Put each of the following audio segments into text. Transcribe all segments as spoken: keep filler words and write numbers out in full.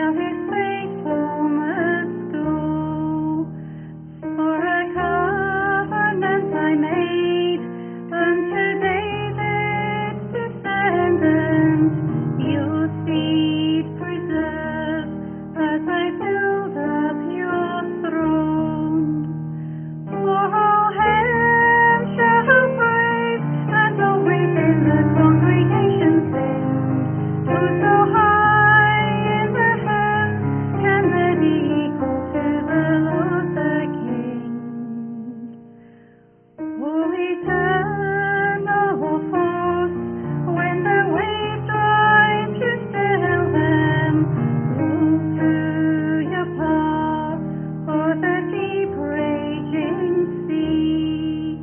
shall his faithfulness go. For a covenant I made unto David's descendants, your seed preserve as I build up your throne. For all hands shall praise, and all within the congregation sing. Who so high in the heavens can there be equal to the Lord the King? O eternal force, when the waves rise to still them, roll through your path o'er the deep raging sea.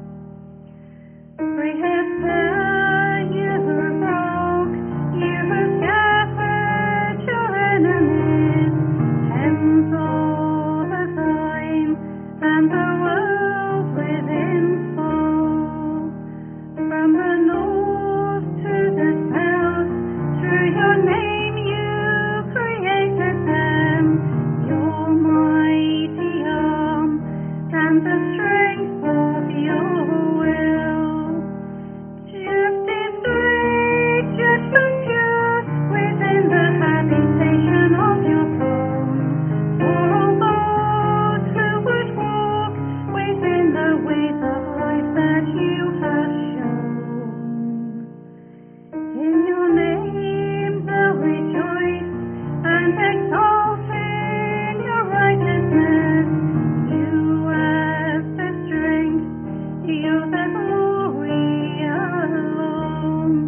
Great Hesper, you broke, you scattered your enemies, hems all the time, and the world within fall. From the north to the south, through your name you created them, your mighty arm and the strength of your will. Justice great, judgment pure, within the habitation of your throne. For all those who would walk within the ways of life that you have shown. In your name they'll rejoice and exalt in your righteousness. You as the strength, you the glory alone.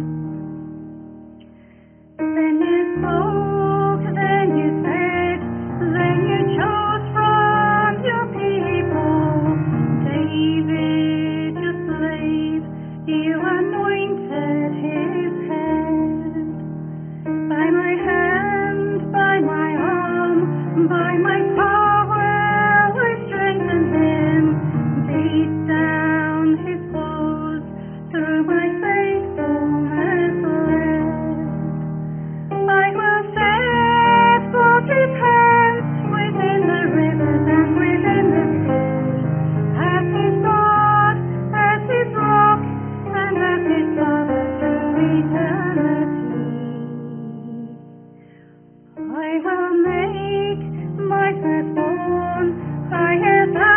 Then you spoke, then you said, then you chose from your people David, your slave, you anointed his head. By my hand, by my arm, by my power I strengthened him, beat down his foes, through my faithfulness led. I will set forth his hands within the rivers and within the sea, as his God, as his rock, and as his Father through eternity. I will make my firstborn higher than